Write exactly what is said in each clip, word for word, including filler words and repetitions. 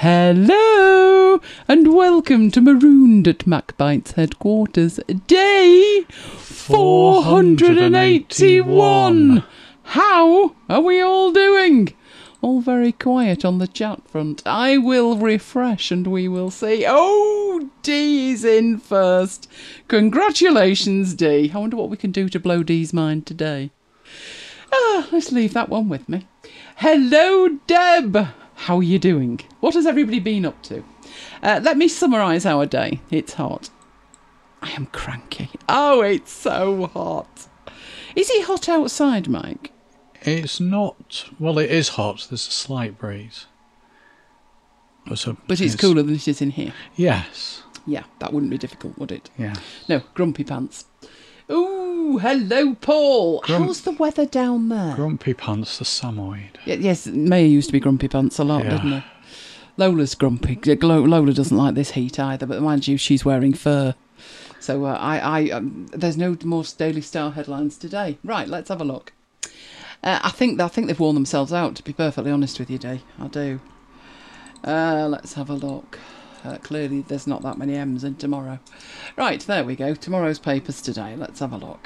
Hello, and welcome to Marooned at MacBite's headquarters, day four hundred eighty-one. How are we all doing? All very quiet on the chat front. I will refresh and we will see. Oh, D is in first. Congratulations, D. I wonder what we can do to blow D's mind today. Ah, let's leave that one with me. Hello, Deb. How are you doing? What has everybody been up to? Uh, let me summarise our day. It's hot. I am cranky. Oh, it's so hot. Is it hot outside, Mike? It's not. Well, it is hot. There's a slight breeze. So but it's, it's cooler than it is in here. Yes. Yeah, that wouldn't be difficult, would it? Yeah. No, grumpy pants. Ooh, hello, Paul. Grump- How's the weather down there? Grumpy Pants, the Samoyed. Y- yes, Maya used to be Grumpy Pants a lot, Yeah. didn't her? Lola's grumpy. Lola doesn't like this heat either, but mind you, she's wearing fur. So uh, I, I, um, there's no more Daily Star headlines today. Right, let's have a look. Uh, I think I think they've worn themselves out, to be perfectly honest with you, Dee. I do. Uh, let's have a look. Uh, clearly, there's not that many M's in tomorrow. Right, there we go. Tomorrow's papers today. Let's have a look.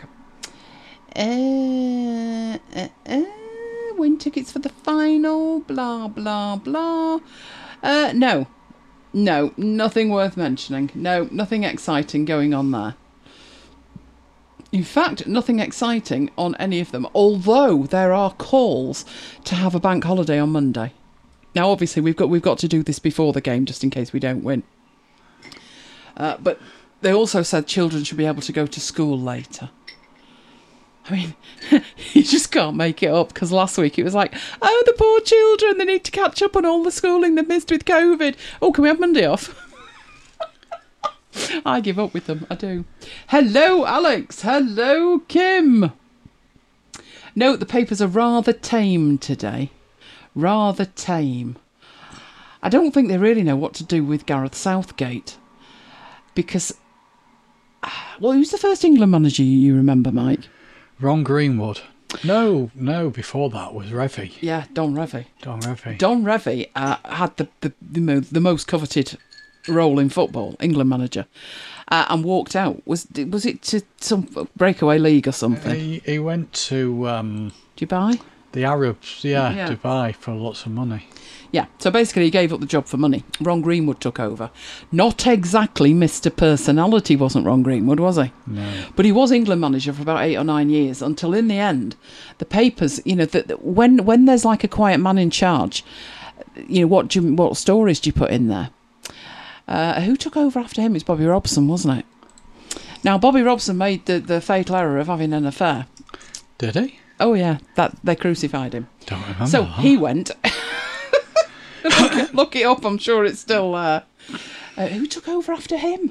Uh, uh, uh, win tickets for the final. Blah, blah, blah. Uh, no. No, nothing worth mentioning. No, nothing exciting going on there. In fact, nothing exciting on any of them, although there are calls to have a bank holiday on Monday. Now, obviously, we've got we've got to do this before the game, just in case we don't win. Uh, but they also said children should be able to go to school later. I mean, you just can't make it up, because last week it was like, oh, the poor children, they need to catch up on all the schooling they've missed with COVID. Oh, can we have Monday off? I give up with them, I do. Hello, Alex. Hello, Kim. No, the papers are rather tame today. Rather tame. I don't think they really know what to do with Gareth Southgate. Because, well, who's the first England manager you remember, Mike? Ron Greenwood. No, no, before that was Revie. Yeah, Don Revie. Don Revie. Don Revie uh, had the, the, the, mo- the most coveted role in football, England manager, uh, and walked out. Was was it to some breakaway league or something? He, he went to um, Dubai? the Arabs, yeah, Yeah. Dubai, for lots of money. Yeah, so basically he gave up the job for money. Ron Greenwood took over. Not exactly Mister Personality, wasn't Ron Greenwood, was he? No. But he was England manager for about eight or nine years, until in the end, the papers, you know, that when when there's like a quiet man in charge, you know, what do you, what stories do you put in there? Uh, who took over after him? It's Bobby Robson, wasn't it? Now, Bobby Robson made the, the fatal error of having an affair. Did he? Oh, yeah, that they crucified him. Don't remember. So that. he went. look, it, look it up, I'm sure it's still there. Uh, who took over after him?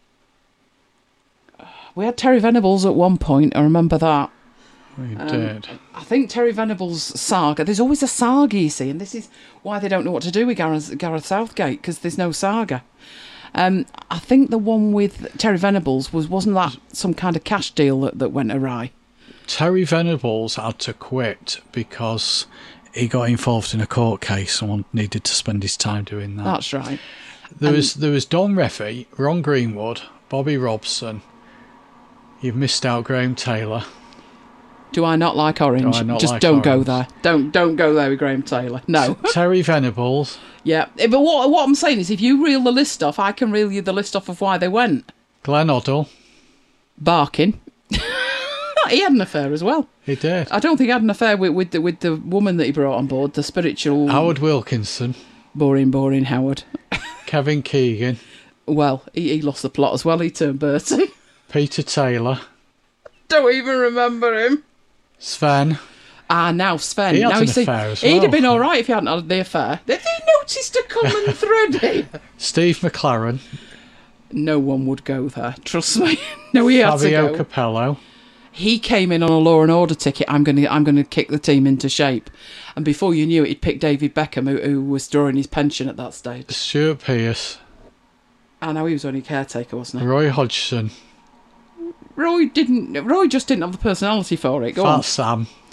We had Terry Venables at one point, I remember that. We Um, did. I think Terry Venables' saga, there's always a saga, you see, and this is why they don't know what to do with Gareth, Gareth Southgate, because there's no saga. Um, I think the one with Terry Venables, was, wasn't that some kind of cash deal that, that went awry? Terry Venables had to quit because he got involved in a court case and needed to spend his time doing that. That's right. There And- was there was Don Revie, Ron Greenwood, Bobby Robson. You've missed out Graham Taylor. Do I not like orange? Do I not Just like don't go orange? there. Don't don't go there with Graham Taylor. No. Terry Venables. Yeah, eh, but what what I'm saying is, if you reel the list off, I can reel you the list off of why they went. Glenn Hoddle. Barking. He had an affair as well. He did. I don't think he had an affair with with the, with the woman that he brought on board, the spiritual... Howard Wilkinson. Boring, boring Howard. Kevin Keegan. Well, he, he lost the plot as well. He turned Bertie. Peter Taylor. Don't even remember him. Sven. Ah, now Sven. He had now an you see, affair as he'd well. have been all right if he hadn't had the affair. Have you noticed a common thread here? Steve McLaren. No one would go there. Trust me. No, he had Fabio to go. Capello. He came in on a Law and Order ticket. I'm going to, I'm going to kick the team into shape. And before you knew it, he'd picked David Beckham, who, who was drawing his pension at that stage. Stuart Pearce. I know he was only caretaker, wasn't he? Roy Hodgson. Roy didn't. Roy just didn't have the personality for it. Go Fat on. Sam.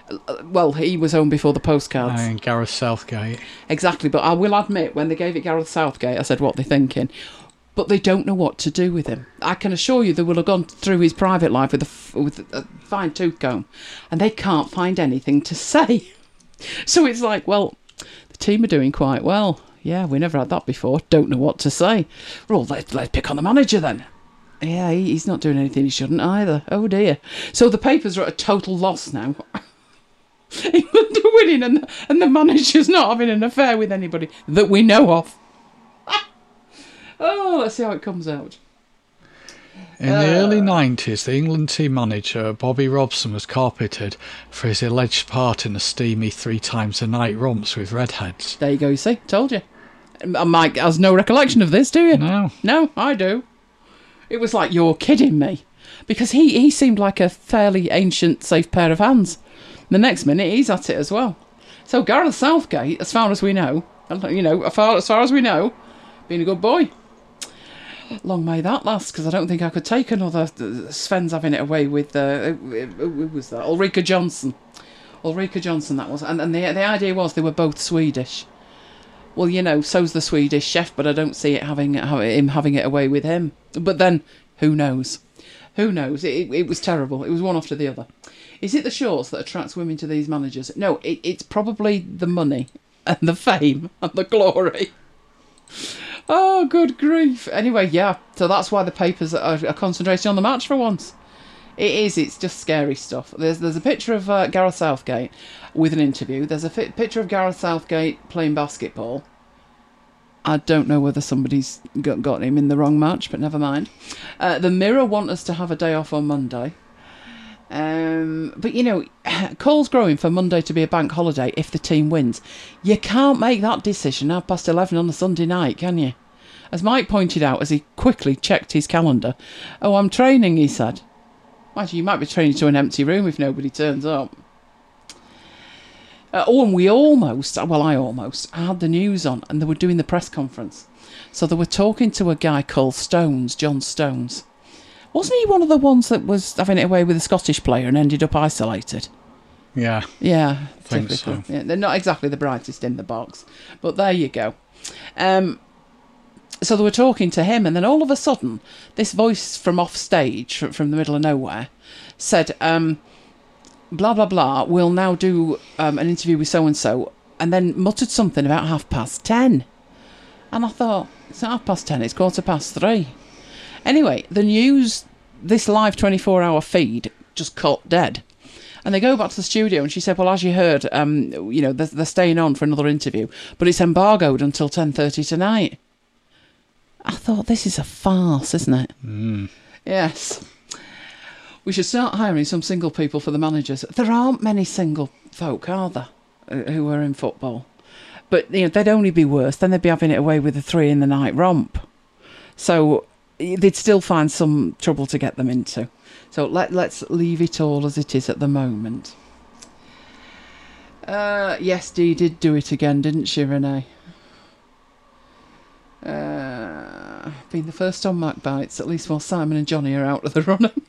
Uh, well, he was home before the postcards. And Gareth Southgate. Exactly, but I will admit, when they gave it Gareth Southgate, I said, what they're thinking. But they don't know what to do with him. I can assure you they will have gone through his private life with a, with a fine tooth comb, and they can't find anything to say. So it's like, well, the team are doing quite well. Yeah, we never had that before. Don't know what to say. Well, let's, let's pick on the manager then. Yeah, he, he's not doing anything he shouldn't either. Oh dear. So the papers are at a total loss now. England are winning, and the, and the manager's not having an affair with anybody that we know of. Oh, let's see how it comes out. In uh, the early nineties, the England team manager, Bobby Robson, was carpeted for his alleged part in the steamy three times a night romps with redheads. There you go, you see. Told you. Mike has no recollection of this, do you? No. No, I do. It was like, you're kidding me. Because he, he seemed like a fairly ancient, safe pair of hands. The next minute, he's at it as well. So Gareth Southgate, as far as we know, you know, as far as, far as we know, being a good boy. Long may that last, because I don't think I could take another. Sven's having it away with, uh, who was that? Ulrika Johnson. Ulrika Johnson, that was. And, and the, the idea was they were both Swedish. Well, you know, so's the Swedish chef, but I don't see it having him having it away with him. But then, who knows? Who knows? It, it was terrible. It was one after the other. Is it the shorts that attracts women to these managers? No, it, it's probably the money and the fame and the glory. Oh, good grief. Anyway, yeah, so that's why the papers are, are concentrating on the match for once. It is, it's just scary stuff. There's there's a picture of uh, Gareth Southgate with an interview. There's a fi- picture of Gareth Southgate playing basketball. I don't know whether somebody's got, got him in the wrong match, but never mind. Uh, the Mirror want us to have a day off on Monday. Um, but, you know, calls growing for Monday to be a bank holiday if the team wins. You can't make that decision half past eleven on a Sunday night, can you? As Mike pointed out as he quickly checked his calendar. Oh, I'm training, he said. Well, you might be training to an empty room if nobody turns up. Uh, oh, and we almost, well, I almost, I had the news on and they were doing the press conference. So they were talking to a guy called Stones, John Stones. Wasn't he one of the ones that was having it away with a Scottish player and ended up isolated? Yeah. Yeah, I think so. Yeah, they're not exactly the brightest in the box, but there you go. Um, so they were talking to him, and then all of a sudden, this voice from off stage, from, from the middle of nowhere, said, um, blah, blah, blah, we'll now do um, an interview with so-and-so, and then muttered something about half past ten. And I thought, it's not half past ten, it's quarter past three. Anyway, the news, this live twenty-four hour feed, just cut dead. And they go back to the studio, and she said, well, as you heard, um, you know, they're, they're staying on for another interview, but it's embargoed until ten thirty tonight. I thought, this is a farce, isn't it? Mm. Yes. We should start hiring some single people for the managers. There aren't many single folk, are there, who are in football? But, you know, they'd only be worse. Then they'd be having it away with a three in the night romp. So they'd still find some trouble to get them into. So let, let's leave it all as it is at the moment. Uh, yes, Dee did do it again, didn't she, Renee? Uh, being the first on Mac Bites, at least while Simon and Johnny are out of the running.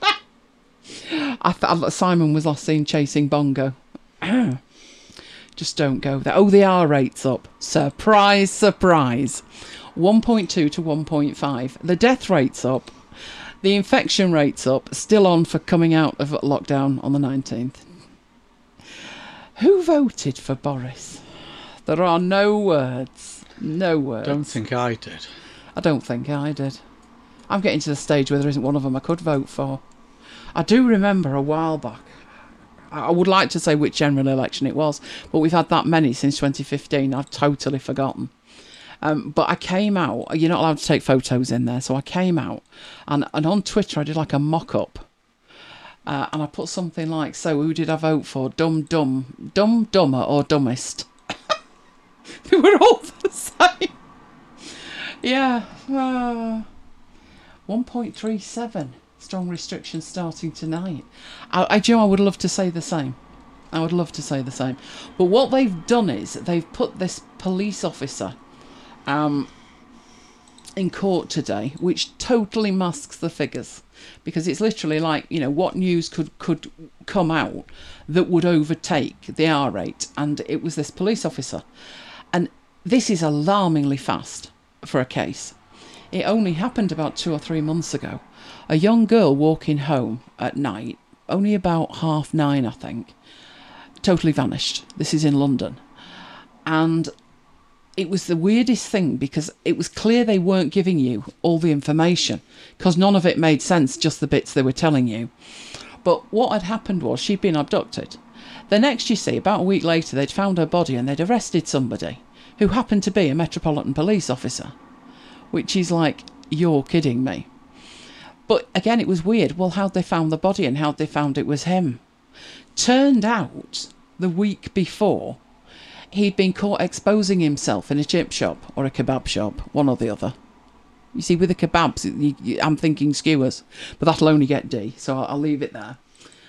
I thought Simon was last seen chasing Bongo. Just don't go there. Oh, the R rate's up. Surprise, surprise. one point two to one point five. The death rate's up. The infection rate's up. Still on for coming out of lockdown on the nineteenth. Who voted for Boris? There are no words. No words. Don't think I did. I don't think I did. I'm getting to the stage where there isn't one of them I could vote for. I do remember a while back. I would like to say which general election it was, but we've had that many since twenty fifteen. I've totally forgotten. Um, but I came out. You're not allowed to take photos in there, so I came out, and, and on Twitter I did like a mock-up. Uh, and I put something like, so who did I vote for? Dumb, dumb, dumb, dumber or dumbest? They were all the same. Yeah. Uh, one point three seven. Strong restrictions starting tonight. I, I, Joe, I would love to say the same. I would love to say the same. But what they've done is they've put this police officer um, in court today, which totally masks the figures, because it's literally like, you know, what news could could come out that would overtake the R rate, and it was this police officer. And this is alarmingly fast for a case. It only happened about two or three months ago. A young girl walking home at night, only about half nine, I think, totally vanished. This is in London. And it was the weirdest thing, because it was clear they weren't giving you all the information, because none of it made sense, just the bits they were telling you. But what had happened was she'd been abducted. The next, you see, about a week later, they'd found her body and they'd arrested somebody who happened to be a Metropolitan Police officer, which is like, you're kidding me. But again, it was weird. Well, how'd they found the body and how'd they found it was him? Turned out, the week before, he'd been caught exposing himself in a chip shop or a kebab shop, one or the other. You see, with the kebabs, you, you, I'm thinking skewers, but that'll only get D, so I'll, I'll leave it there.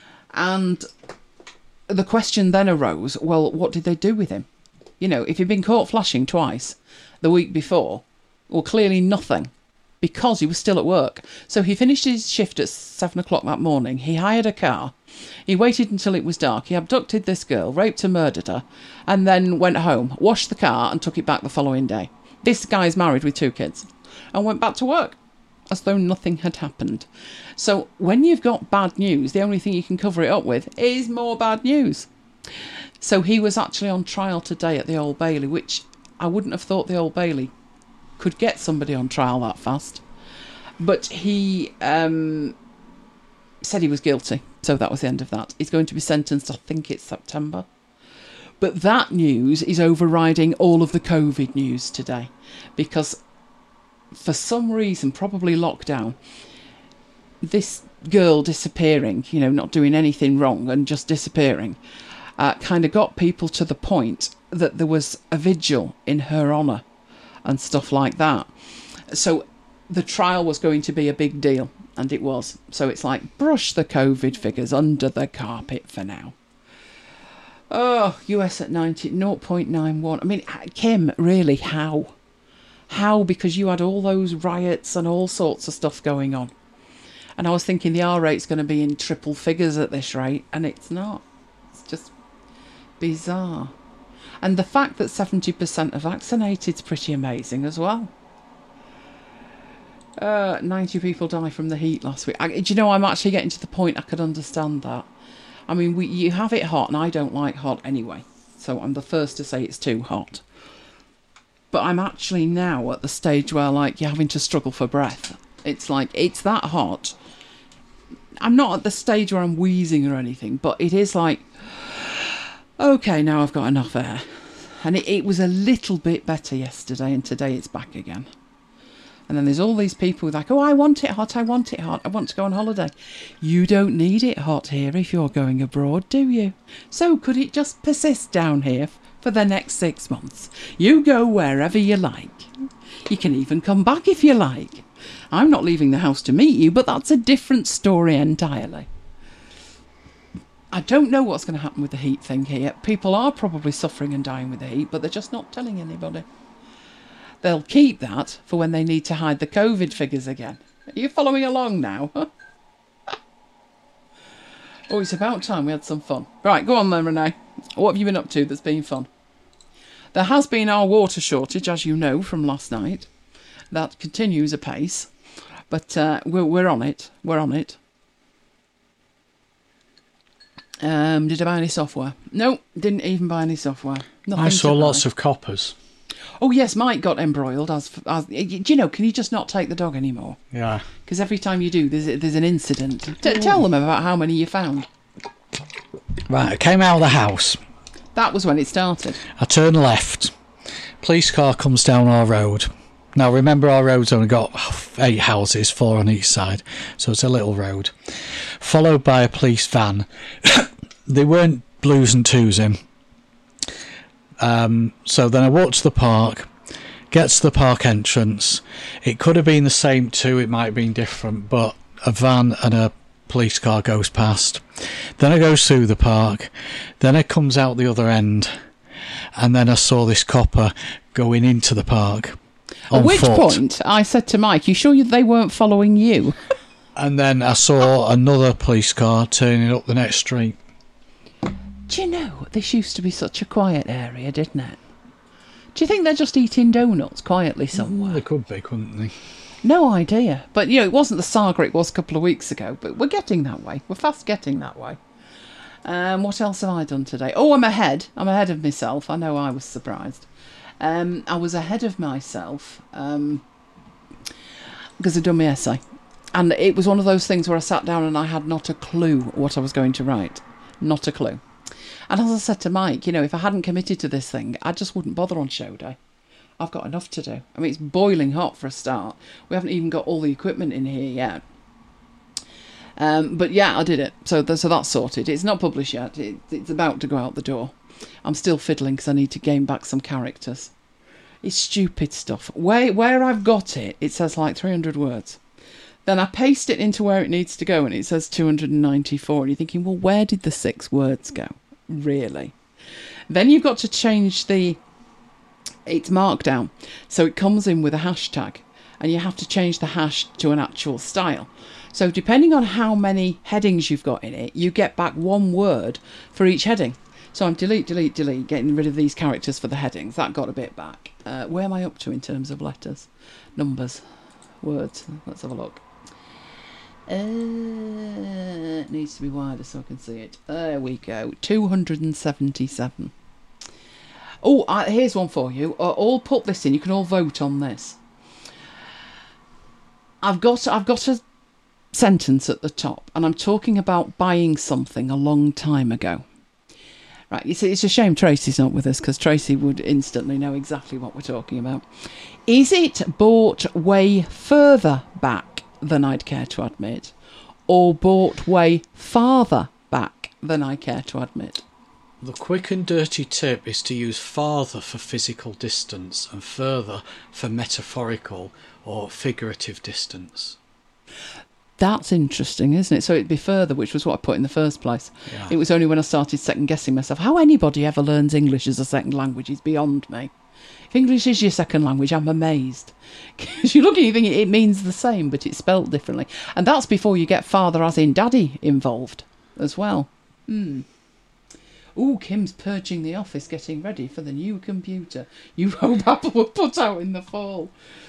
And the question then arose, well, what did they do with him? You know, if he'd been caught flashing twice the week before, well, clearly nothing, because he was still at work. So he finished his shift at seven o'clock that morning. He hired a car. He waited until it was dark. He abducted this girl, raped her, murdered her, and then went home, washed the car and took it back the following day. This guy's married with two kids and went back to work as though nothing had happened. So when you've got bad news, the only thing you can cover it up with is more bad news. So he was actually on trial today at the Old Bailey, which I wouldn't have thought the Old Bailey could get somebody on trial that fast. But he um, said he was guilty. So that was the end of that. He's going to be sentenced, I think it's September. But that news is overriding all of the COVID news today. Because for some reason, probably lockdown, this girl disappearing, you know, not doing anything wrong and just disappearing, uh, kind of got people to the point that there was a vigil in her honour and stuff like that. So the trial was going to be a big deal, and it was. So it's like, brush the COVID figures under the carpet for now. Oh, U S at ninety, zero point nine one. I mean, Kim, really, how? How? Because you had all those riots and all sorts of stuff going on. And I was thinking the R rate's going to be in triple figures at this rate, and it's not. It's just bizarre. And the fact that seventy percent are vaccinated is pretty amazing as well. Uh, ninety people died from the heat last week. I, do you know, I'm actually getting to the point I could understand that. I mean, we you have it hot, and I don't like hot anyway. So I'm the first to say it's too hot. But I'm actually now at the stage where, like, you're having to struggle for breath. It's like, it's that hot. I'm not at the stage where I'm wheezing or anything, but it is like, okay, now I've got enough air. And it, it was a little bit better yesterday, and today it's back again. And then there's all these people like, oh, I want it hot, I want it hot, I want to go on holiday. You don't need it hot here if you're going abroad, do you? So could it just persist down here for the next six months? You go wherever you like. You can even come back if you like. I'm not leaving the house to meet you, but that's a different story entirely. I don't know what's going to happen with the heat thing here. People are probably suffering and dying with the heat, but they're just not telling anybody. They'll keep that for when they need to hide the COVID figures again. Are you following along now? Huh? Oh, it's about time we had some fun. Right, go on then, Renee. What have you been up to that's been fun? There has been our water shortage, as you know, from last night. That continues apace. But uh, we're, we're on it. We're on it. Um, did I buy any software? No, didn't even buy any software. Nothing I saw to buy. lots of coppers. Oh, yes, Mike got embroiled. As, as Do you know, can you just not take the dog anymore? Yeah. Because every time you do, there's, there's an incident. T- tell them about how many you found. Right, I came out of the house. That was when it started. I turned left. Police car comes down our road. Now, remember, our road's only got eight houses, four on each side, so it's a little road. Followed by a police van. They weren't blues and twos in. Um, so then I walked to the park, get to the park entrance. It could have been the same two, it might have been different, but a van and a police car goes past. Then I goes through the park, then it comes out the other end, and then I saw this copper going into the park. On At which foot. point, I said to Mike, you sure they weren't following you? And then I saw another police car turning up the next street. Do you know, this used to be such a quiet area, didn't it? Do you think they're just eating donuts quietly somewhere? They could be, couldn't they? No idea. But, you know, it wasn't the saga it was a couple of weeks ago, but we're getting that way. We're fast getting that way. Um, what else have I done today? Oh, I'm ahead. I'm ahead of myself. I know I was surprised. Um, I was ahead of myself um, because I'd done my essay. And it was one of those things where I sat down and I had not a clue what I was going to write. Not a clue. And as I said to Mike, you know, if I hadn't committed to this thing, I just wouldn't bother on show day. I've got enough to do. I mean, it's boiling hot for a start. We haven't even got all the equipment in here yet. Um, but yeah, I did it. So, th- so that's sorted. It's not published yet. It, it's about to go out the door. I'm still fiddling because I need to gain back some characters. It's stupid stuff. Where, where I've got it, it says like three hundred words. Then I paste it into where it needs to go and it says two hundred ninety-four. And you're thinking, well, where did the six words go? Really? Then you've got to change the... It's markdown. So it comes in with a hashtag. And you have to change the hash to an actual style. So depending on how many headings you've got in it, you get back one word for each heading. So I'm delete, delete, delete, getting rid of these characters for the headings. That got a bit back. Uh, where am I up to in terms of letters? Numbers. Words. Let's have a look. Uh, it needs to be wider so I can see it. There we go. two hundred seventy-seven. Oh, uh, here's one for you. Uh, all put this in. You can all vote on this. I've got, I've got a sentence at the top, and I'm talking about buying something a long time ago. Right, you see, it's a shame Tracy's not with us, because Tracy would instantly know exactly what we're talking about. Is it bought way further back than I'd care to admit, or bought way farther back than I care to admit? The quick and dirty tip is to use farther for physical distance and further for metaphorical or figurative distance. That's interesting, isn't it? So it'd be further, which was what I put in the first place. Yeah. It was only when I started second-guessing myself. How anybody ever learns English as a second language is beyond me. If English is your second language, I'm amazed. Because you look at it, you think it means the same, but it's spelt differently. And that's before you get father as in daddy involved as well. Hmm. Ooh, Kim's purging the office, getting ready for the new computer. You hope Apple will put out in the fall.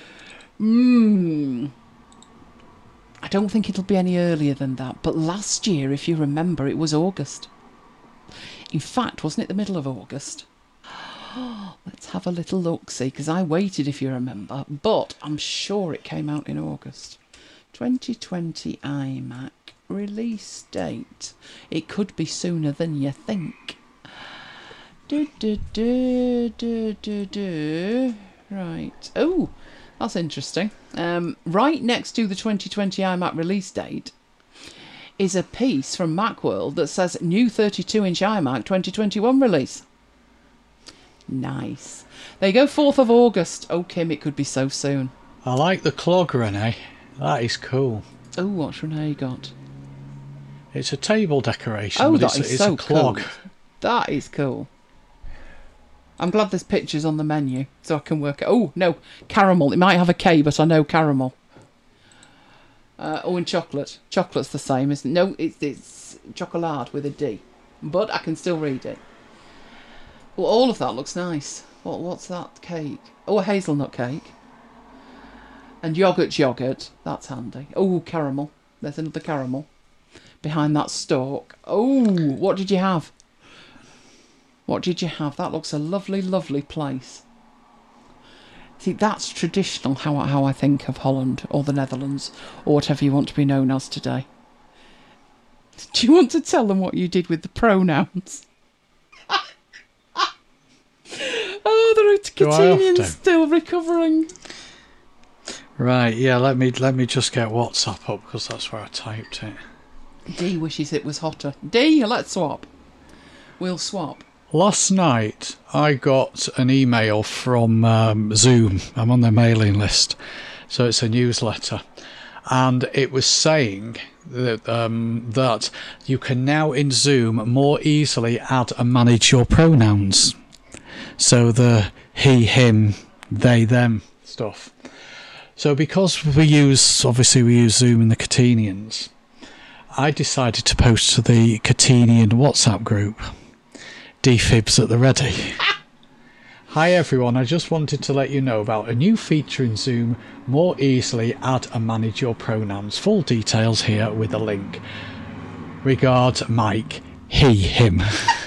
Hmm. I don't think it'll be any earlier than that. But last year, if you remember, it was August. In fact, wasn't it the middle of August? Let's have a little look-see, because I waited, if you remember. But I'm sure it came out in August. twenty twenty iMac release date. It could be sooner than you think. Do, do, do, do, do, do. Right. Oh, that's interesting. Um, right next to the twenty twenty iMac release date is a piece from Macworld that says new thirty-two inch iMac twenty twenty-one release. Nice. There you go, fourth of August. Oh, Kim, it could be so soon. I like the clog, Renee. That is cool. Oh, what's Renee got? It's a table decoration, Oh, but that it's, is it's so a clog. cool. That is cool. I'm glad there's pictures on the menu so I can work it. Oh, no, caramel. It might have a K, but I know caramel. Uh, oh, and chocolate. Chocolate's the same, isn't it? No, it's, it's chocolate with a D. But I can still read it. Well, all of that looks nice. What? What's that cake? Oh, a hazelnut cake. And yoghurt's yoghurt. That's handy. Oh, caramel. There's another caramel. Behind that stalk. Oh, what did you have? What did you have? That looks a lovely, lovely place. See, that's traditional how, how I think of Holland or the Netherlands or whatever you want to be known as today. Do you want to tell them what you did with the pronouns? Oh, the Arctinians still recovering. Right, yeah, let me let me just get WhatsApp up because that's where I typed it. D wishes it was hotter. D, let's swap. We'll swap. Last night, I got an email from um, Zoom. I'm on their mailing list, so it's a newsletter. And it was saying that, um, that you can now in Zoom more easily add and manage your pronouns. So the he, him, they, them stuff. So because we use, obviously we use Zoom in the Catenians, I decided to post to the Catenian WhatsApp group, D-Fibs at the ready. Hi everyone, I just wanted to let you know about a new feature in Zoom, more easily add and manage your pronouns. Full details here with a link. Regards, Mike, he, him.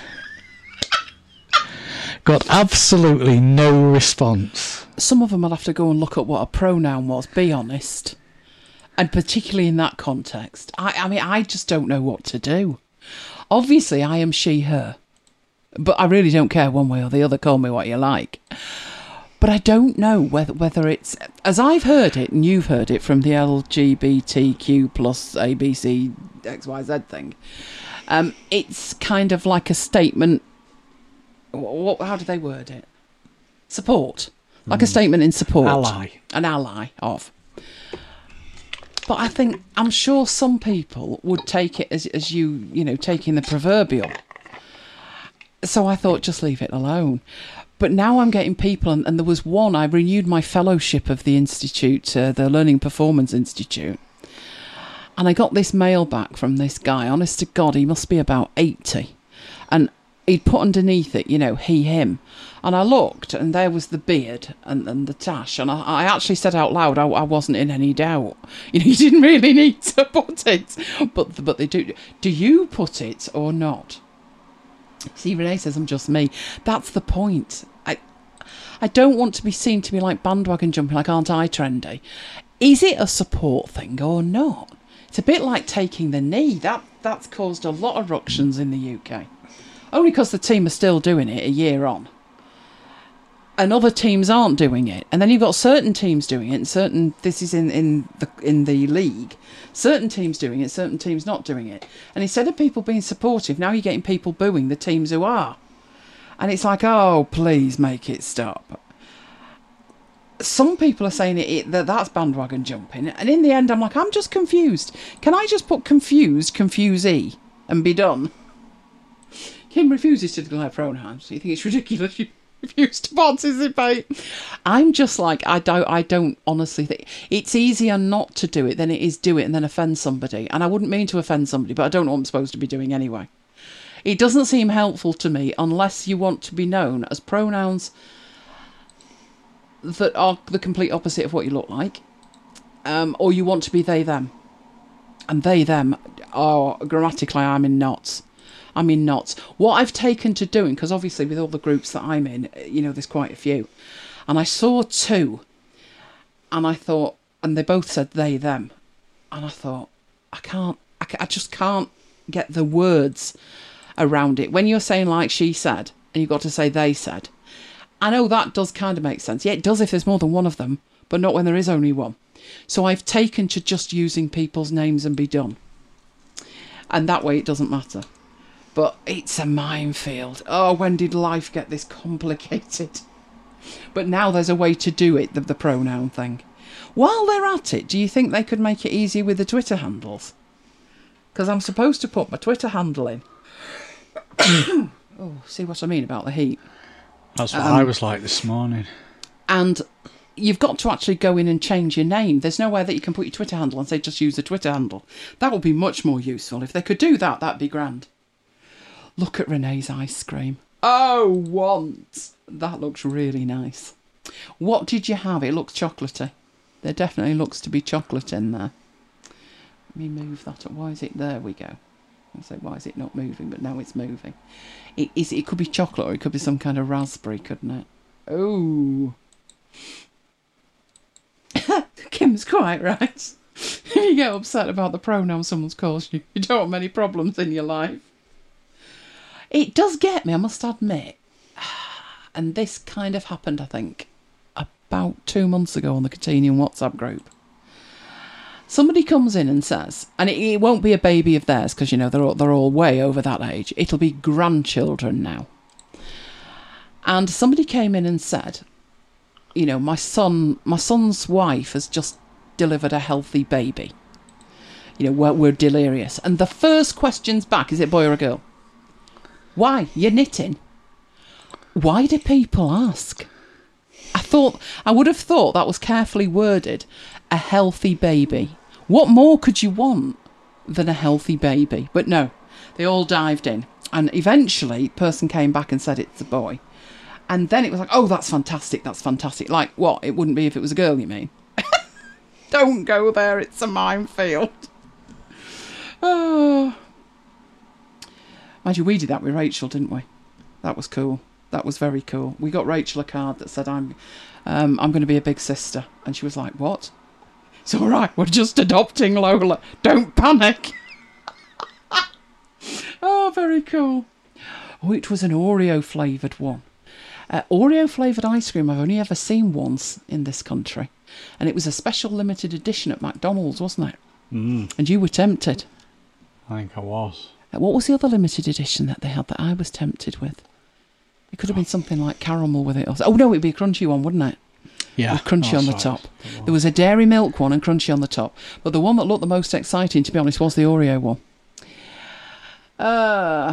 Got absolutely no response. Some of them will have to go and look up what a pronoun was, be honest. And particularly in that context. I, I mean, I just don't know what to do. Obviously, I am she, her. But I really don't care one way or the other, call me what you like. But I don't know whether whether it's, as I've heard it, and you've heard it from the L G B T Q plus A B C X Y Z thing, um, it's kind of like a statement, what, how do they word it? Support. Like mm. a statement in support. Ally. An ally of. But I think, I'm sure some people would take it as, as you, you know, taking the proverbial. So I thought, just leave it alone. But now I'm getting people, and, and there was one, I renewed my fellowship of the Institute, uh, the Learning Performance Institute. And I got this mail back from this guy, honest to God, he must be about eighty. And he'd put underneath it, you know, he, him. And I looked, and there was the beard and, and the tash. And I, I actually said out loud, I, I wasn't in any doubt. You know, you didn't really need to put it. But, but they do. Do you put it or not? See, Renee says I'm just me. That's the point. I I don't want to be seen to be like bandwagon jumping, like aren't I trendy? Is it a support thing or not? It's a bit like taking the knee. That That's caused a lot of ructions in the U K. Only because the team are still doing it a year on. And other teams aren't doing it. And then you've got certain teams doing it, and certain, this is in, in the in the league, certain teams doing it, certain teams not doing it. And instead of people being supportive, now you're getting people booing the teams who are. And it's like, oh, please make it stop. Some people are saying it, it that that's bandwagon jumping. And in the end, I'm like, I'm just confused. Can I just put confused, confusee, and be done? Kim refuses to declare pronouns. You think it's ridiculous? You refuse to participate. I'm just like, I don't I don't honestly think it's easier not to do it than it is do it and then offend somebody. And I wouldn't mean to offend somebody, but I don't know what I'm supposed to be doing anyway. It doesn't seem helpful to me unless you want to be known as pronouns that are the complete opposite of what you look like, um, or you want to be they them, and they them are grammatically I'm in knots. I'm in knots. What I've taken to doing, because obviously with all the groups that I'm in, you know, there's quite a few. And I saw two, and I thought, and they both said they, them. And I thought, I can't, I, ca- I just can't get the words around it. When you're saying like she said, and you've got to say they said, I know that does kind of make sense. Yeah, it does if there's more than one of them, but not when there is only one. So I've taken to just using people's names and be done. And that way it doesn't matter. But it's a minefield. Oh, when did life get this complicated? But now there's a way to do it, the, the pronoun thing. While they're at it, do you think they could make it easier with the Twitter handles? Because I'm supposed to put my Twitter handle in. Oh, see what I mean about the heat? That's what um, I was like this morning. And you've got to actually go in and change your name. There's nowhere that you can put your Twitter handle and say just use the Twitter handle. That would be much more useful. If they could do that, that'd be grand. Look at Renee's ice cream. Oh, want. That looks really nice. What did you have? It looks chocolatey. There definitely looks to be chocolate in there. Let me move that up. Why is it? There we go. I say, why is it not moving? But now it's moving. It, is, it could be chocolate or it could be some kind of raspberry, couldn't it? Oh. Kim's quite right. If you get upset about the pronoun someone's caused you, you don't have many problems in your life. It does get me, I must admit. And this kind of happened, I think, about two months ago on the Catenian WhatsApp group. Somebody comes in and says, and it, it won't be a baby of theirs because, you know, they're all, they're all way over that age. It'll be grandchildren now. And somebody came in and said, you know, my son, my son's wife has just delivered a healthy baby. You know, we're, we're delirious. And the first question's back, is it a boy or a girl? Why? You're knitting. Why do people ask? I thought, I would have thought that was carefully worded. A healthy baby. What more could you want than a healthy baby? But no, they all dived in. And eventually, person came back and said it's a boy. And then it was like, oh, that's fantastic, that's fantastic. Like, what? It wouldn't be if it was a girl, you mean? Don't go there, it's a minefield. Oh. Mind you, we did that with Rachel, didn't we? That was cool. That was very cool. We got Rachel a card that said, I'm um, I'm going to be a big sister. And she was like, what? It's all right, we're just adopting Lola. Don't panic. Oh, very cool. Oh, it was an Oreo flavoured one. Uh, Oreo flavoured ice cream I've only ever seen once in this country. And it was a special limited edition at McDonald's, wasn't it? Mm. And you were tempted. I think I was. Uh, what was the other limited edition that they had that I was tempted with? It could have been something like caramel with it. Or, oh, no, it'd be a crunchy one, wouldn't it? Yeah. With crunchy oh, on the sorry. top. There was a dairy milk one and crunchy on the top. But the one that looked the most exciting, to be honest, was the Oreo one. Uh...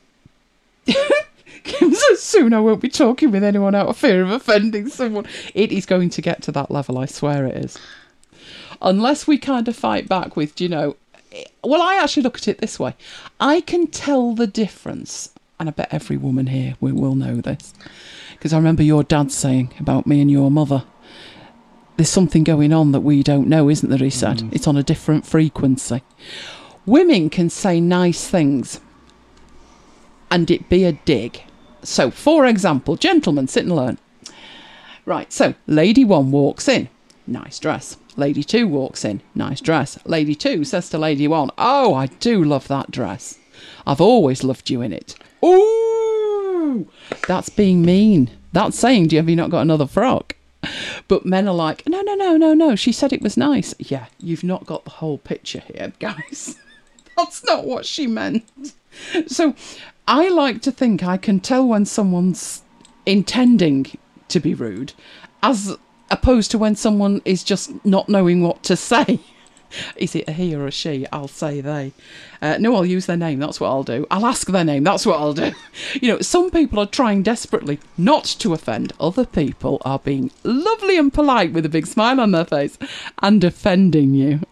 Soon I won't be talking with anyone out of fear of offending someone. It is going to get to that level, I swear it is. Unless we kind of fight back with, you know... Well, I actually look at it this way. I can tell the difference, and I bet every woman here will, will know this, because I remember your dad saying about me and your mother, there's something going on that we don't know, isn't there, he said. Mm. It's on a different frequency. Women can say nice things, and it be a dig. So, for example, gentlemen, sit and learn. Right, so, lady one walks in. Nice dress. Lady two walks in. Nice dress. Lady two says to lady one, oh, I do love that dress. I've always loved you in it. Ooh! That's being mean. That's saying, do you, have you not got another frock? But men are like, no, no, no, no, no. She said it was nice. Yeah, you've not got the whole picture here, guys. That's not what she meant. So... I like to think I can tell when someone's intending to be rude, as opposed to when someone is just not knowing what to say. Is it a he or a she? I'll say they. Uh, no, I'll use their name. That's what I'll do. I'll ask their name. That's what I'll do. You know, some people are trying desperately not to offend. Other people are being lovely and polite with a big smile on their face and offending you.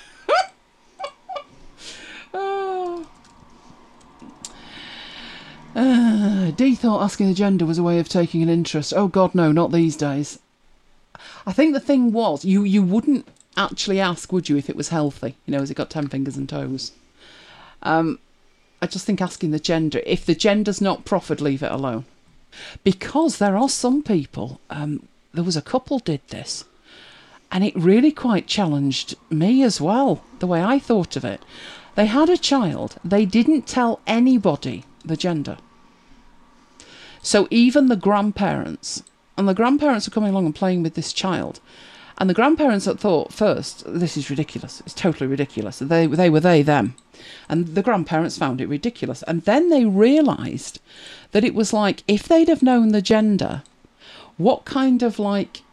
Oh. Uh, Dee thought asking the gender was a way of taking an interest. Oh God, no, not these days. I think the thing was, you, you wouldn't actually ask, would you, if it was healthy? You know, has it got ten fingers and toes? Um, I just think asking the gender, if the gender's not proffered, leave it alone. Because there are some people, um, there was a couple did this, and it really quite challenged me as well, the way I thought of it. They had a child, they didn't tell anybody the gender. So even the grandparents, and the grandparents are coming along and playing with this child, and the grandparents had thought first, this is ridiculous, it's totally ridiculous. They, they were they, them. And the grandparents found it ridiculous. And then they realised that it was like, if they'd have known the gender, what kind of like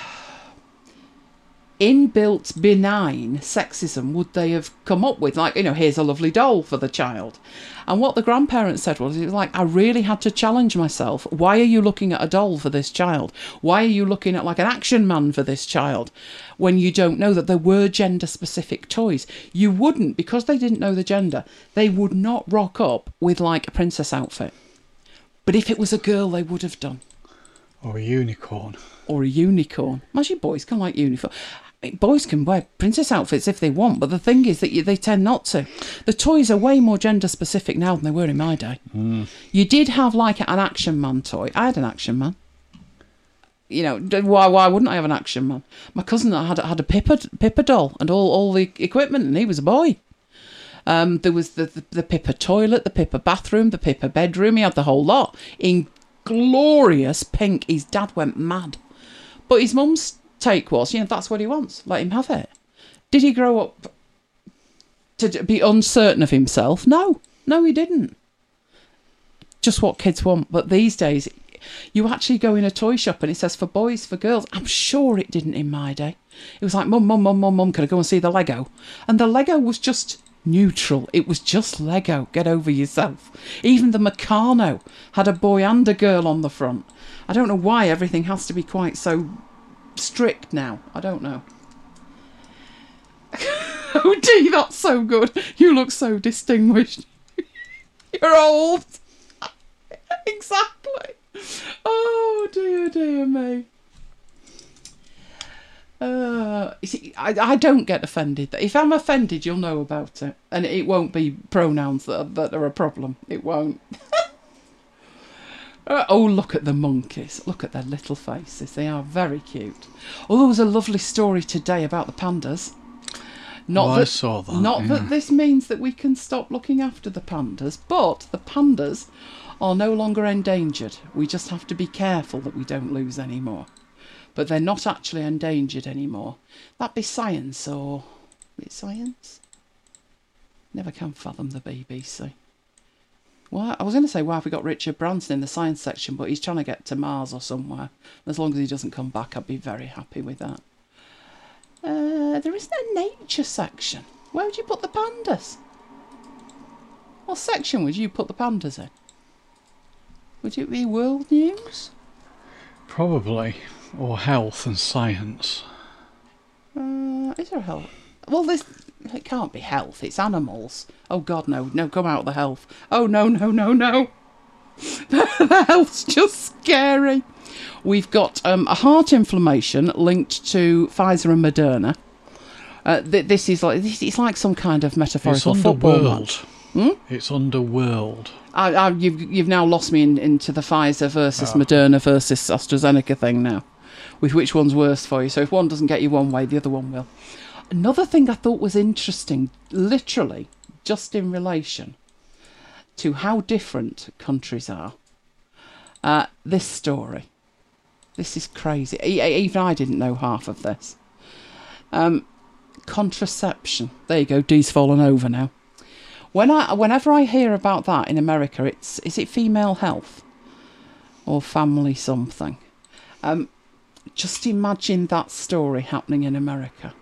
inbuilt benign sexism would they have come up with? Like, you know, here's a lovely doll for the child. And what the grandparents said was, it was like, I really had to challenge myself. Why are you looking at a doll for this child? Why are you looking at like an action man for this child when you don't know that there were gender specific toys? You wouldn't, because they didn't know the gender, they would not rock up with like a princess outfit. But if it was a girl, they would have done. Or a unicorn. Or a unicorn. Imagine boys can like unicorn. Boys can wear princess outfits if they want, but the thing is that you, they tend not to. The toys are way more gender specific now than they were in my day. Mm. You did have like an Action Man toy. I had an Action Man. You know, why why wouldn't I have an Action Man? My cousin had had a Pippa Pippa doll and all, all the equipment, and he was a boy. Um, there was the, the the Pippa toilet, the Pippa bathroom, the Pippa bedroom. He had the whole lot in glorious pink. His dad went mad, but his mum's take was, you know, that's what he wants. Let him have it. Did he grow up to be uncertain of himself? No, no, he didn't. Just what kids want. But these days, you actually go in a toy shop and it says for boys, for girls. I'm sure it didn't in my day. It was like, mum, mum, mum, mum, mum, can I go and see the Lego? And the Lego was just Neutral. It was just Lego. Get over yourself. Even the Meccano had a boy and a girl on the front. I don't know why everything has to be quite so strict now. I don't know. Oh, Dee, that's so good. You look so distinguished. You're old. Exactly. Oh, dear, dear me. Uh, you see, I, I don't get offended. If I'm offended, you'll know about it. And it won't be pronouns that are, that are a problem. It won't. uh, oh, look at the monkeys. Look at their little faces. They are very cute. Oh, there was a lovely story today about the pandas. Not oh, that, I saw that. Not yeah. that this means that we can stop looking after the pandas, but the pandas are no longer endangered. We just have to be careful that we don't lose any more. But they're not actually endangered anymore. That be science or... Is it science? Never can fathom the B B C. Well, I was going to say, why have we got Richard Branson in the science section, but he's trying to get to Mars or somewhere. As long as he doesn't come back, I'd be very happy with that. Uh, there isn't a nature section. Where would you put the pandas? What section would you put the pandas in? Would it be world news? Probably. Or health and science. Uh, is there health? Well, this it can't be health. It's animals. Oh God, no, no! Come out of the health. Oh no, no, no, no! The health's just scary. We've got um, a heart inflammation linked to Pfizer and Moderna. Uh, th- this is like this, it's like some kind of metaphorical it's football underworld. match. Hmm? It's underworld. I, I, you've you've now lost me in, into the Pfizer versus Oh. Moderna versus AstraZeneca thing now, with which one's worse for you. So if one doesn't get you one way, the other one will. Another thing I thought was interesting, literally, just in relation to how different countries are. Uh, this story. This is crazy. E- even I didn't know half of this. Um, contraception. There you go. Dee's fallen over now. When I, whenever I hear about that in America, it's is it female health or family something? Um, just imagine that story happening in America.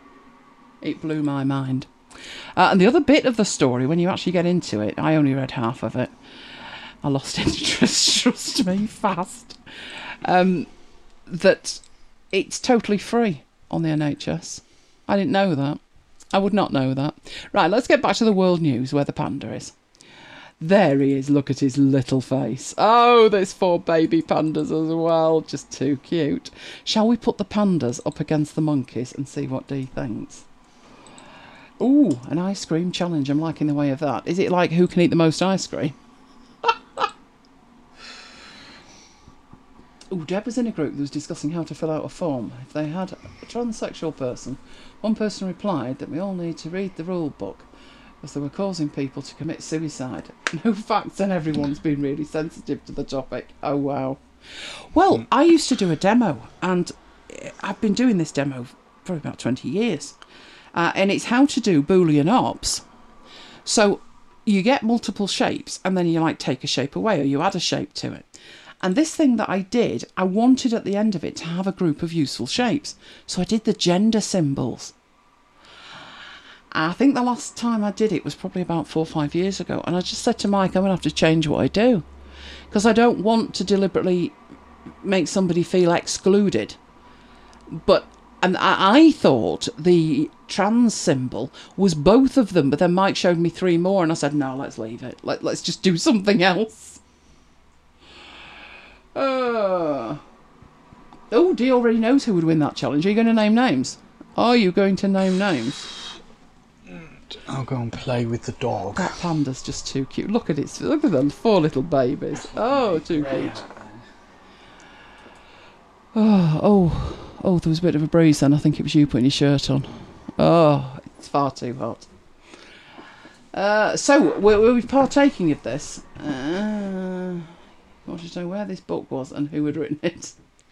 It blew my mind. Uh, and the other bit of the story, when you actually get into it, I only read half of it. I lost interest, trust me, fast. Um, that it's totally free on the N H S. I didn't know that. I would not know that. Right, let's get back to the world news where the panda is. There he is. Look at his little face. Oh, there's four baby pandas as well. Just too cute. Shall we put the pandas up against the monkeys and see what Dee thinks? Ooh, an ice cream challenge. I'm liking the way of that. Is it like who can eat the most ice cream? Ooh, Deb was in a group that was discussing how to fill out a form. If they had a transsexual person, one person replied that we all need to read the rule book as they were causing people to commit suicide. No facts, and everyone's been really sensitive to the topic. Oh, wow. Well, I used to do a demo, and I've been doing this demo for about twenty years. Uh, and it's how to do Boolean ops. So you get multiple shapes, and then you like take a shape away, or you add a shape to it. And this thing that I did, I wanted at the end of it to have a group of useful shapes. So I did the gender symbols. I think the last time I did it was probably about four or five years ago. And I just said to Mike, I'm going to have to change what I do. Because I don't want to deliberately make somebody feel excluded. But, and I, I thought the trans symbol was both of them. But then Mike showed me three more. And I said, no, let's leave it. Let, let's just do something else. Uh, oh, Dee already knows who would win that challenge. Are you going to name names? Are you going to name names? I'll go and play with the dog. That panda's just too cute. Look at it. Look at them. Four little babies. Oh, too cute. Oh, oh, oh, there was a bit of a breeze then. I think it was you putting your shirt on. Oh, it's far too hot. Uh, so, were, were we partaking of this? Uh... I wanted to know where this book was and who had written it.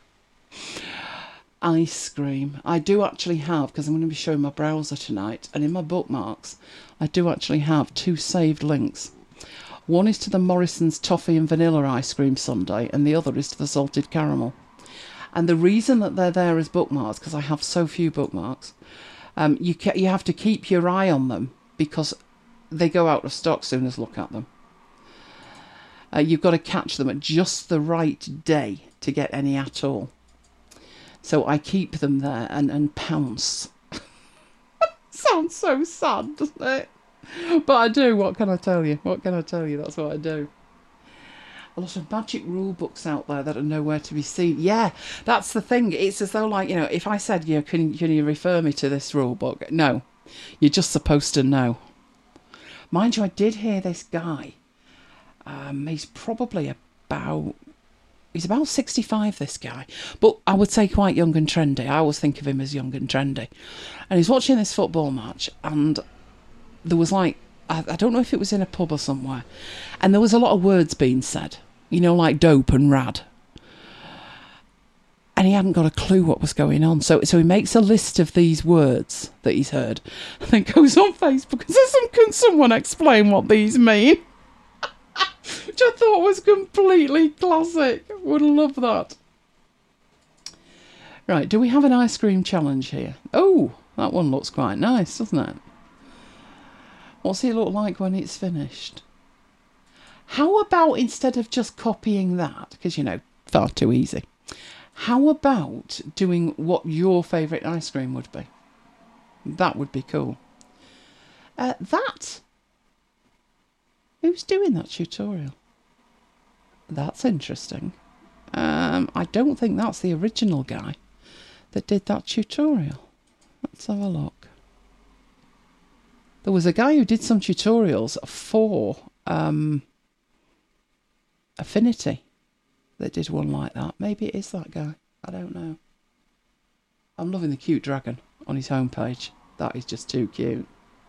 Ice cream. I do actually have, because I'm going to be showing my browser tonight, and in my bookmarks, I do actually have two saved links. One is to the Morrison's toffee and vanilla ice cream sundae, and the other is to the salted caramel. And the reason that they're there as bookmarks, because I have so few bookmarks, um, you ca- you have to keep your eye on them because they go out of stock soon as look at them. Uh, you've got to catch them at just the right day to get any at all. So I keep them there and, and pounce. Sounds so sad, doesn't it? But I do. What can I tell you? What can I tell you? That's what I do. A lot of magic rule books out there that are nowhere to be seen. Yeah, that's the thing. It's as though, like, you know, if I said, you know, can, can you refer me to this rule book? No. You're just supposed to know. Mind you, I did hear this guy. Um, he's probably about... He's about sixty-five, this guy. But I would say quite young and trendy. I always think of him as young and trendy. And he's watching this football match, and there was like... I, I don't know if it was in a pub or somewhere. And there was a lot of words being said. You know, like dope and rad. And he hadn't got a clue what was going on. So so he makes a list of these words that he's heard. And then goes on Facebook and says, can someone explain what these mean? Which I thought was completely classic. Would love that. Right, do we have an ice cream challenge here? Oh, that one looks quite nice, doesn't it? What's it look like when it's finished? How about, instead of just copying that, because, you know, far too easy, how about doing what your favourite ice cream would be? That would be cool. Uh, that... Who's doing that tutorial? That's interesting. Um, I don't think that's the original guy that did that tutorial. Let's have a look. There was a guy who did some tutorials for um, Affinity that did one like that. Maybe it is that guy. I don't know. I'm loving the cute dragon on his homepage. That is just too cute.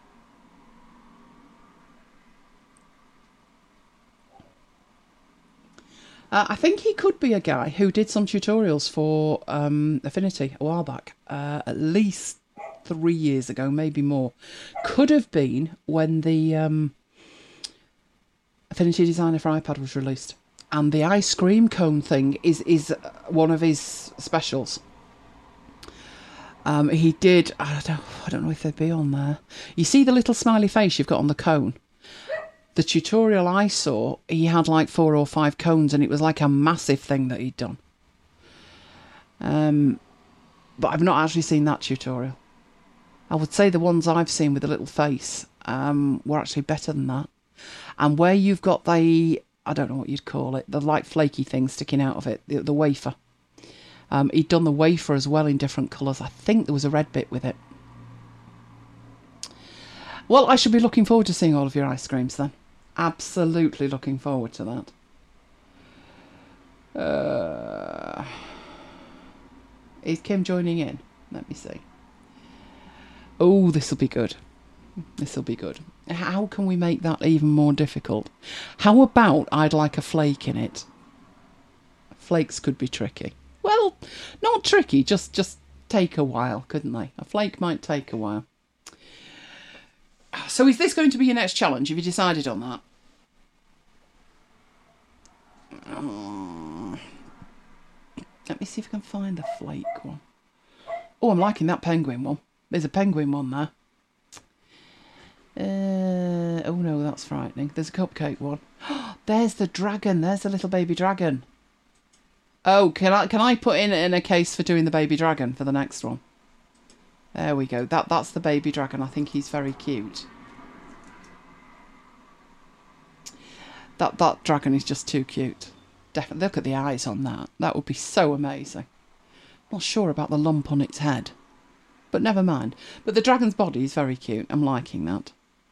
Uh, I think he could be a guy who did some tutorials for um, Affinity a while back. Uh, at least three years ago, maybe more. Could have been when the um, Affinity Designer for iPad was released. And the ice cream cone thing is, is one of his specials. Um, he did... I don't, I don't know if they'd be on there. You see the little smiley face you've got on the cone? The tutorial I saw, he had like four or five cones, and it was like a massive thing that he'd done. Um, but I've not actually seen that tutorial. I would say the ones I've seen with the little face um, were actually better than that. And where you've got the, I don't know what you'd call it, the light flaky thing sticking out of it, the, the wafer. Um, he'd done the wafer as well in different colours. I think there was a red bit with it. Well, I should be looking forward to seeing all of your ice creams then. Absolutely looking forward to that. Uh, is Kim joining in? Let me see. Oh, this will be good. This will be good. How can we make that even more difficult? How about I'd like a flake in it? Flakes could be tricky. Well, not tricky, just, just take a while, couldn't they? A flake might take a while. So is this going to be your next challenge? Have you decided on that? Oh. Let me see if I can find the flake one. Oh, I'm liking that penguin one. There's a penguin one there. Uh, oh no, that's frightening. There's a cupcake one. There's the dragon. There's the little baby dragon. Oh, can I can I put in in a case for doing the baby dragon for the next one? There we go. That that's the baby dragon. I think he's very cute. That that dragon is just too cute. Definitely look at the eyes on that. That would be so amazing. Not sure about the lump on its head, but never mind. But the dragon's body is very cute. I'm liking that.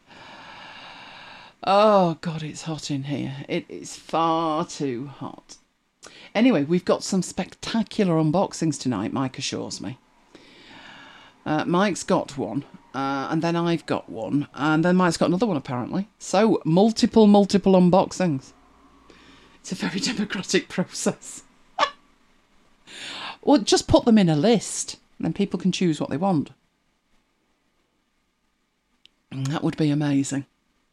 Oh God, it's hot in here. It is far too hot. Anyway, we've got some spectacular unboxings tonight, Mike assures me. Uh, Mike's got one, uh, and then I've got one, and then Mike's got another one, apparently. So, multiple, multiple unboxings. It's a very democratic process. Well, just put them in a list, and then people can choose what they want. And that would be amazing.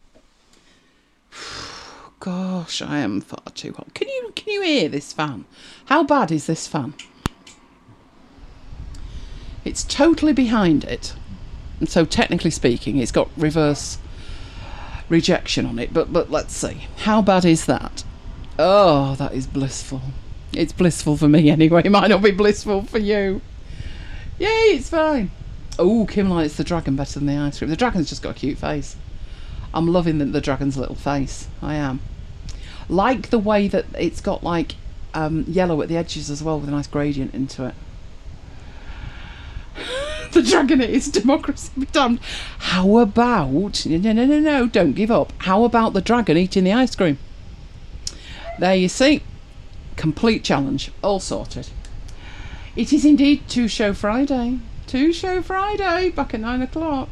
Gosh, I am far too hot. Can you can you hear this fan? How bad is this fan? It's totally behind it. So technically speaking, it's got reverse rejection on it. But but let's see. How bad is that? Oh, that is blissful. It's blissful for me anyway. It might not be blissful for you. Yay, it's fine. Oh, Kim likes the dragon better than the ice cream. The dragon's just got a cute face. I'm loving the, the dragon's little face. I am. Like the way that it's got like um, yellow at the edges as well with a nice gradient into it. The dragon is democracy be damned. How about... No, no, no, no, don't give up. How about the dragon eating the ice cream? There you see. Complete challenge. All sorted. It is indeed Two Show Friday. Two Show Friday. Back at nine o'clock.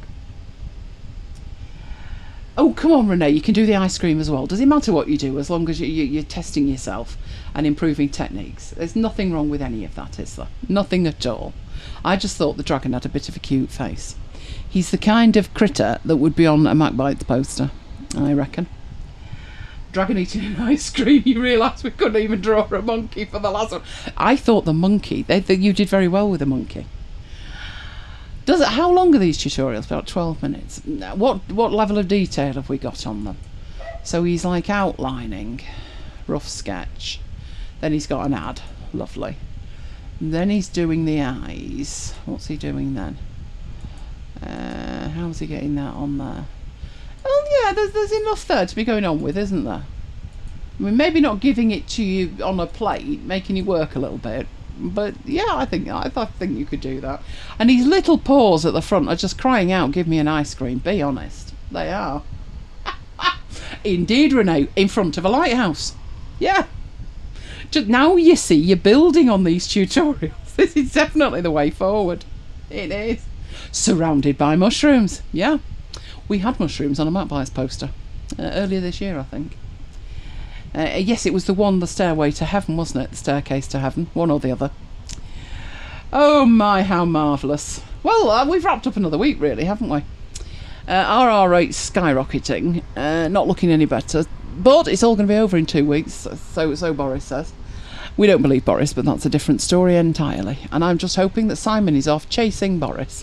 Oh, come on, Renee, you can do the ice cream as well. Does it matter what you do as long as you, you, you're testing yourself and improving techniques? There's nothing wrong with any of that, is there? Nothing at all. I just thought the dragon had a bit of a cute face. He's the kind of critter that would be on a MacBites poster, I reckon. Dragon eating an ice cream. You realise we couldn't even draw a monkey for the last one. I thought the monkey, they, they, you did very well with the monkey. Does it, how long are these tutorials? About twelve minutes. What what level of detail have we got on them? So he's like outlining, rough sketch. Then he's got an ad, lovely. And then he's doing the eyes. What's he doing then? Uh, how's he getting that on there? Oh yeah, there's there's enough there to be going on with, isn't there? I mean, maybe not giving it to you on a plate, making you work a little bit. But yeah, I think I, I think you could do that. And his little paws at the front are just crying out, "Give me an ice cream." Be honest, they are. Indeed, Renee, in front of a lighthouse. Yeah. Just now you see you're building on these tutorials. This is definitely the way forward. It is. Surrounded by mushrooms. Yeah. We had mushrooms on a MacBites poster uh, earlier this year, I think. Uh, yes, it was the one, the Stairway to Heaven, wasn't it? The Staircase to Heaven, one or the other. Oh my, how marvellous. Well, uh, we've wrapped up another week, really, haven't we? Uh, R R rate's skyrocketing, uh, not looking any better, but it's all going to be over in two weeks, so, so Boris says. We don't believe Boris, but that's a different story entirely. And I'm just hoping that Simon is off chasing Boris.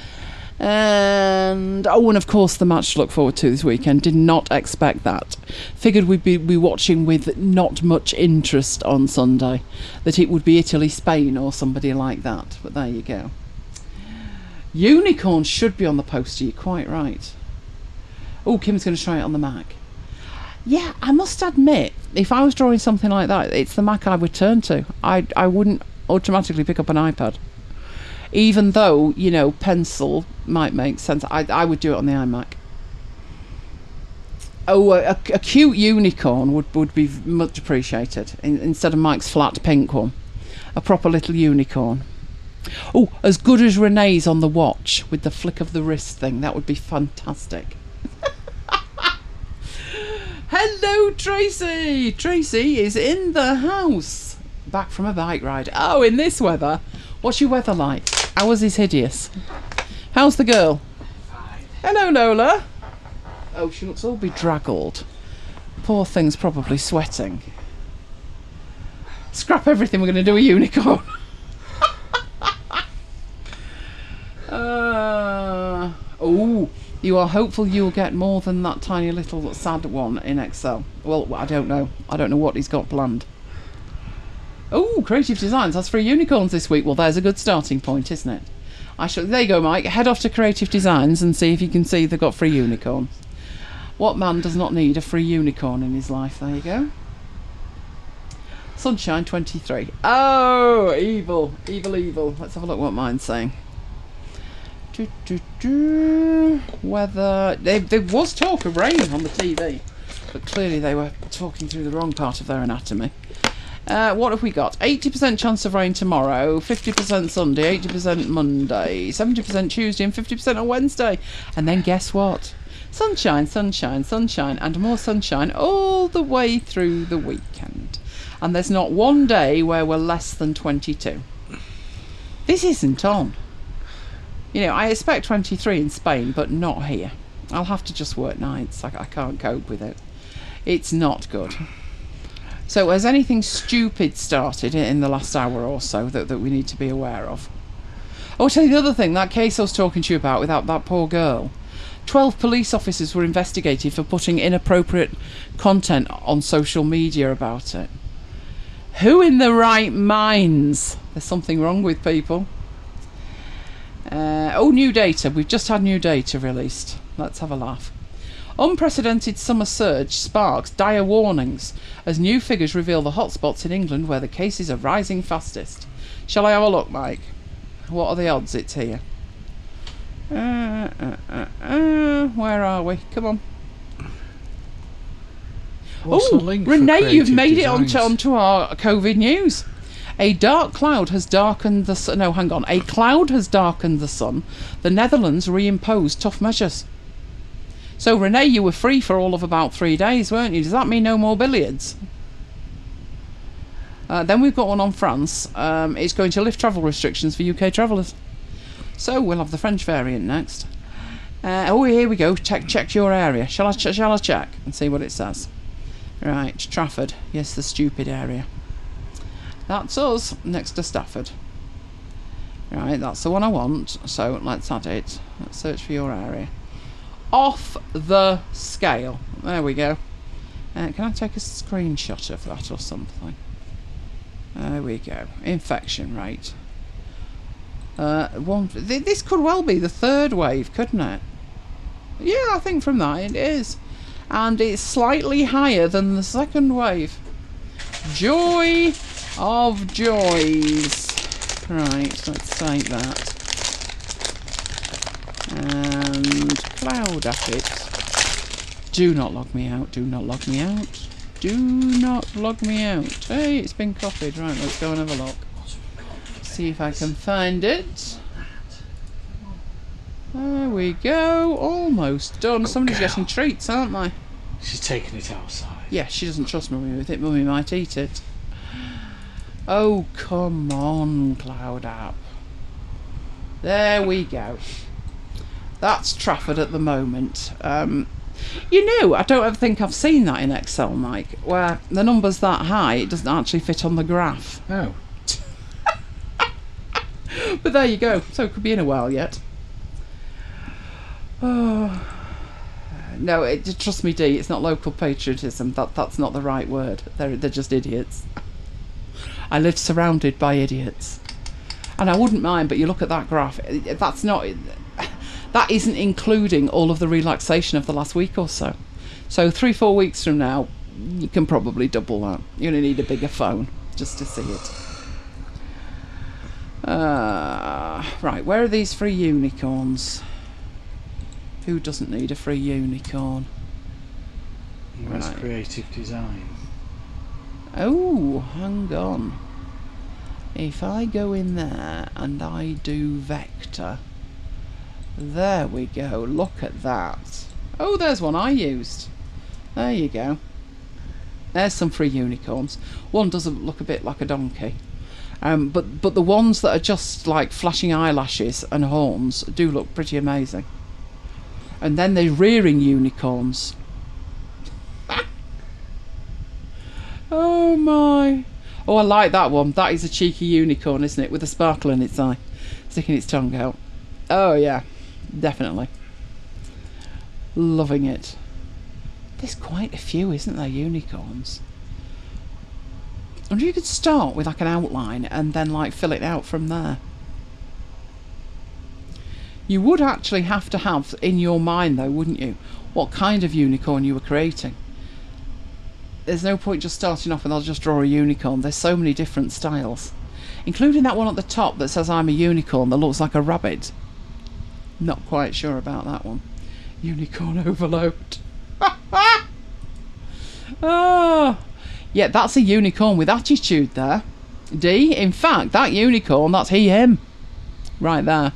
And oh, and of course the match to look forward to this weekend. Did not expect that. Figured we'd be, be watching with not much interest on Sunday, that it would be Italy, Spain or somebody like that, but there you go. Unicorn should be on the poster, you're quite right. Oh, Kim's going to try it on the Mac. Yeah, I must admit, if I was drawing something like that, it's the Mac I would turn to. I, I wouldn't automatically pick up an iPad. Even though, you know, pencil might make sense. I, I would do it on the iMac. Oh, a, a cute unicorn would, would be much appreciated. In, instead of Mike's flat pink one. A proper little unicorn. Oh, as good as Renee's on the watch with the flick of the wrist thing. That would be fantastic. Hello, Tracy. Tracy is in the house. Back from a bike ride. Oh, in this weather. What's your weather like? Ours is hideous. How's the girl? Fine. Hello, Lola. Oh, she looks all bedraggled. Poor thing's probably sweating. Scrap everything, we're going to do a unicorn. uh, oh, you are hopeful you'll get more than that tiny little sad one in Excel. Well, I don't know. I don't know what he's got planned. Oh, Creative Designs has free unicorns this week. Well, there's a good starting point, isn't it? I shall. There you go, Mike. Head off to Creative Designs and see if you can see they've got free unicorns. What man does not need a free unicorn in his life? There you go. Sunshine twenty-three. Oh, evil, evil, evil. Let's have a look what mine's saying. Do, do, do. Weather. There, there was talk of rain on the T V, but clearly they were talking through the wrong part of their anatomy. Uh, what have we got? eighty percent chance of rain tomorrow, fifty percent Sunday, eighty percent Monday, seventy percent Tuesday and fifty percent on Wednesday. And then guess what? Sunshine, sunshine, sunshine and more sunshine all the way through the weekend. And there's not one day where we're less than twenty-two. This isn't on. You know, I expect twenty-three in Spain, but not here. I'll have to just work nights. I, I can't cope with it. It's not good. So has anything stupid started in the last hour or so that, that we need to be aware of? Oh, I'll tell you the other thing, that case I was talking to you about with that, that poor girl. Twelve police officers were investigated for putting inappropriate content on social media about it. Who in their right minds? There's something wrong with people. Uh, oh, new data. We've just had new data released. Let's have a laugh. Unprecedented summer surge sparks dire warnings as new figures reveal the hotspots in England where the cases are rising fastest. Shall I have a look, Mike? What are the odds it's here? Uh, uh, uh, uh, where are we? Come on. Oh, Renee, you've made designs? it onto, onto our COVID news. A dark cloud has darkened the sun. No, hang on. A cloud has darkened the sun. The Netherlands reimposed tough measures. So, Renee, you were free for all of about three days, weren't you? Does that mean no more billiards? Uh, then we've got one on France. Um, it's going to lift travel restrictions for U K travellers. So, we'll have the French variant next. Uh, oh, here we go. Check check your area. Shall I, ch shall I check and see what it says? Right, Trafford. Yes, the stupid area. That's us, next to Stafford. Right, that's the one I want. So, let's add it. Let's search for your area. Off the scale. There we go. Uh, can I take a screenshot of that or something? There we go. Infection rate. Uh, one. Th this could well be the third wave, couldn't it? Yeah, I think from that it is. And it's slightly higher than the second wave. Joy of joys. Right, let's take that. And cloud at it. Do not log me out, do not log me out. Do not log me out. Hey, it's been copied. Right, let's go and have a look. See if I can find it. There we go. Almost done. Good Somebody's girl. getting treats, aren't they? She's taking it outside. Yeah, she doesn't trust Mummy with it. Mummy might eat it. Oh, come on, Cloud App. There we go. That's Trafford at the moment. Um, you know, I don't ever think I've seen that in Excel, Mike, where the number's that high, it doesn't actually fit on the graph. Oh. But there you go. So it could be in a while yet. Oh. No, it, trust me, Dee, it's not local patriotism. That That's not the right word. They're, they're just idiots. I live surrounded by idiots. And I wouldn't mind, but you look at that graph, that's not... That isn't including all of the relaxation of the last week or so. So three, four weeks from now, you can probably double that. You're going to need a bigger phone just to see it. Uh, right, where are these free unicorns? Who doesn't need a free unicorn? That's right. Creative design. Oh, hang on. If I go in there and I do vector, there we go, look at that. Oh, there's one I used. There you go. There's some free unicorns. One doesn't look a bit like a donkey. Um, but, but the ones that are just like flashing eyelashes and horns do look pretty amazing. And then there's rearing unicorns. Oh my. Oh, I like that one. That is a cheeky unicorn, isn't it? With a sparkle in its eye. Sticking its tongue out. Oh yeah, definitely. Loving it. There's quite a few, isn't there, unicorns? I wonder if you could start with like an outline and then like fill it out from there. You would actually have to have in your mind though, wouldn't you, what kind of unicorn you were creating. There's no point just starting off and I'll just draw a unicorn. There's so many different styles. Including that one at the top that says I'm a unicorn that looks like a rabbit. Not quite sure about that one. Unicorn overload. Oh, yeah, that's a unicorn with attitude there. D, in fact, that unicorn, that's he, him. Right there.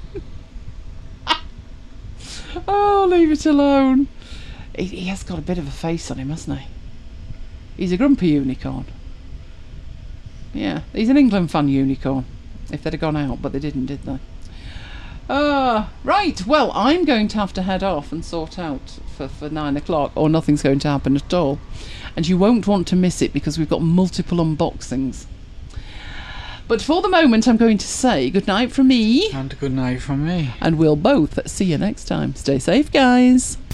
Oh, leave it alone. He, he has got a bit of a face on him, hasn't he? He's a grumpy unicorn. Yeah, he's an England fan unicorn. If they'd have gone out, but they didn't, did they? Uh, right, well, I'm going to have to head off and sort out for, for nine o'clock, or nothing's going to happen at all. And you won't want to miss it because we've got multiple unboxings. But for the moment, I'm going to say good night from me. And good night from me. And we'll both see you next time. Stay safe, guys.